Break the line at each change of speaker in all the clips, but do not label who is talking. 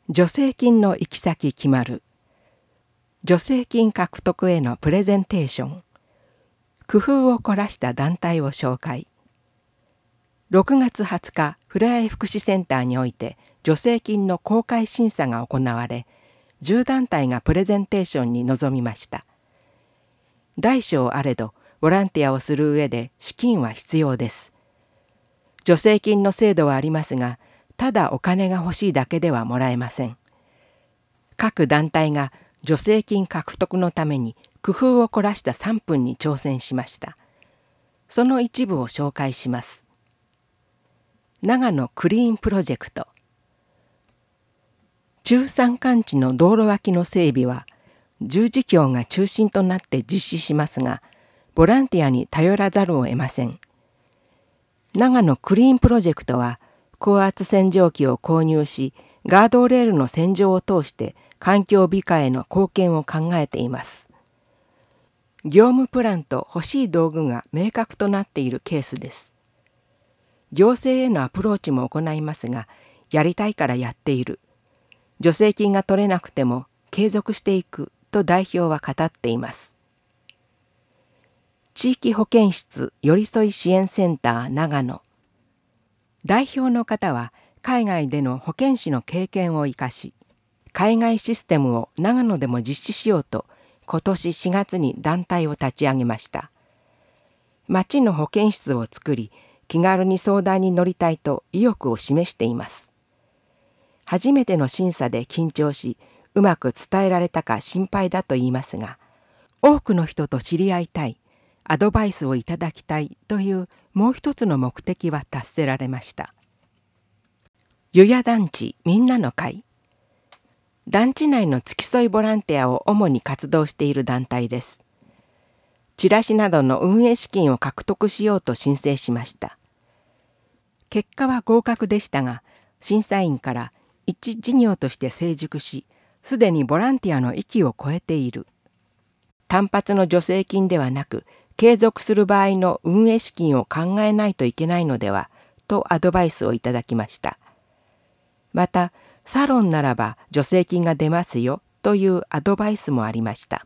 助成金の行き先決まる。助成金獲得へのプレゼンテーション。工夫を凝らした団体を紹介。6月20日、ふれあい福祉センターにおいて助成金の公開審査が行われ、10団体がプレゼンテーションに臨みました。大小あれど、ボランティアをする上で資金は必要です。助成金の制度はありますが、ただお金が欲しいだけではもらえません。各団体が助成金獲得のために工夫を凝らした3分に挑戦しました。その一部を紹介します。長野クリーンプロジェクト。中山間地の道路脇の整備は重事業が中心となって実施しますが、ボランティアに頼らざるを得ません。長野クリーンプロジェクトは高圧洗浄機を購入し、ガードレールの洗浄を通して環境美化への貢献を考えています。業務プランと欲しい道具が明確となっているケースです。行政へのアプローチも行いますが、やりたいからやっている。助成金が取れなくても継続していくと代表は語っています。地域保健室寄り添い支援センター長野。代表の方は海外での保健師の経験を生かし、海外システムを長野でも実施しようと今年4月に団体を立ち上げました。町の保健室を作り、気軽に相談に乗りたいと意欲を示しています。初めての審査で緊張し、うまく伝えられたか心配だと言いますが、多くの人と知り合いたい、アドバイスをいただきたいというもう一つの目的は達せられました。湯屋団地みんなの会。団地内の付き添いボランティアを主に活動している団体です。チラシなどの運営資金を獲得しようと申請しました。結果は合格でしたが、審査員から一事業として成熟し、すでにボランティアの域を超えている。単発の助成金ではなく、継続する場合の運営資金を考えないといけないのでは、とアドバイスをいただきました。また、サロンならば助成金が出ますよというアドバイスもありました。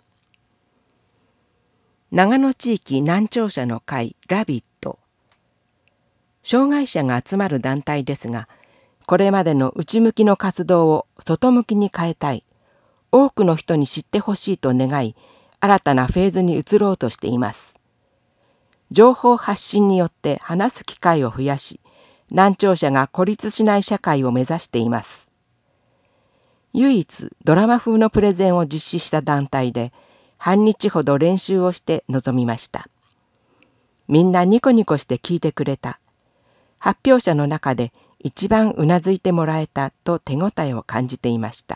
長野地域難聴者の会ラビット。障害者が集まる団体ですが、これまでの内向きの活動を外向きに変えたい、多くの人に知ってほしいと願い、新たなフェーズに移ろうとしています。情報発信によって話す機会を増やし、難聴者が孤立しない社会を目指しています。唯一ドラマ風のプレゼンを実施した団体で、半日ほど練習をして臨みました。みんなニコニコして聞いてくれた。発表者の中で一番うなずいてもらえたと手応えを感じていました。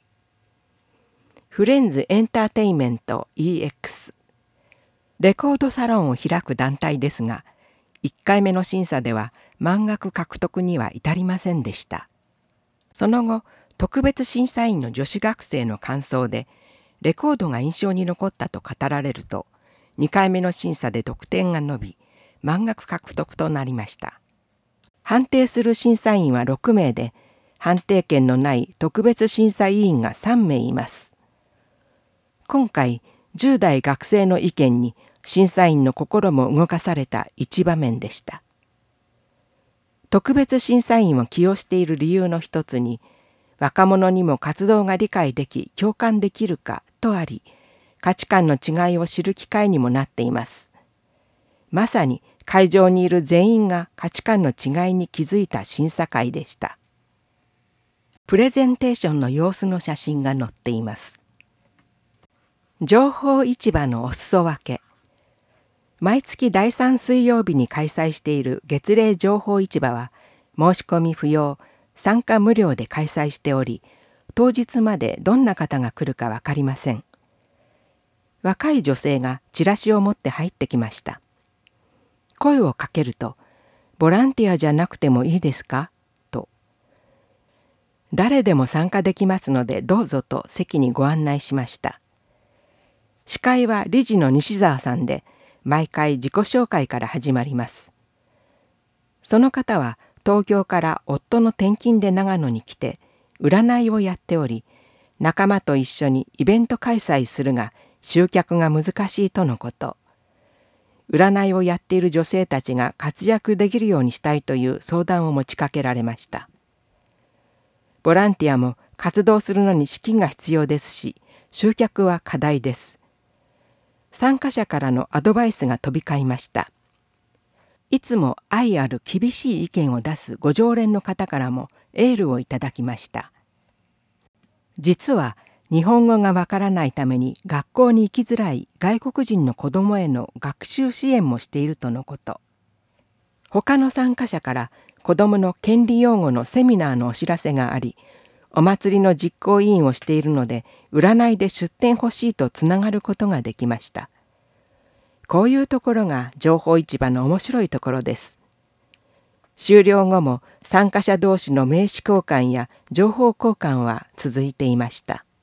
フレンズエンターテインメント EX。レコードサロンを開く団体ですが、1回目の審査では満額獲得には至りませんでした。その後、特別審査員の女子学生の感想で、レコードが印象に残ったと語られると、2回目の審査で得点が伸び、満額獲得となりました。判定する審査員は6名で、判定権のない特別審査委員が3名います。今回、10代学生の意見に審査員の心も動かされた一場面でした。特別審査員を起用している理由の一つに、若者にも活動が理解でき共感できるかとあり、価値観の違いを知る機会にもなっています。まさに会場にいる全員が価値観の違いに気づいた審査会でした。プレゼンテーションの様子の写真が載っています。情報市場のお裾分け。毎月第3水曜日に開催している月例情報市場は申し込み不要、参加無料で開催しており、当日までどんな方が来るか分かりません。若い女性がチラシを持って入ってきました。声をかけると、ボランティアじゃなくてもいいですかと。誰でも参加できますのでどうぞと席にご案内しました。司会は理事の西澤さんで、毎回自己紹介から始まります。その方は東京から夫の転勤で長野に来て、 占いをやっており、仲間と一緒にイベント開催するが集客が難しいとのこと。占いをやっている女性たちが活躍できるようにしたいという相談を持ちかけられました。ボランティアも活動するのに資金が必要ですし、集客は課題です。参加者からのアドバイスが飛び交いました。いつも愛ある厳しい意見を出すご常連の方からもエールをいただきました。実は日本語がわからないために学校に行きづらい外国人の子どもへの学習支援もしているとのこと。他の参加者から子どもの権利擁護のセミナーのお知らせがあり、お祭りの実行委員をしているので占いで出店欲しいとつながることができました。こういうところが情報市場の面白いところです。終了後も参加者同士の名刺交換や情報交換は続いていました。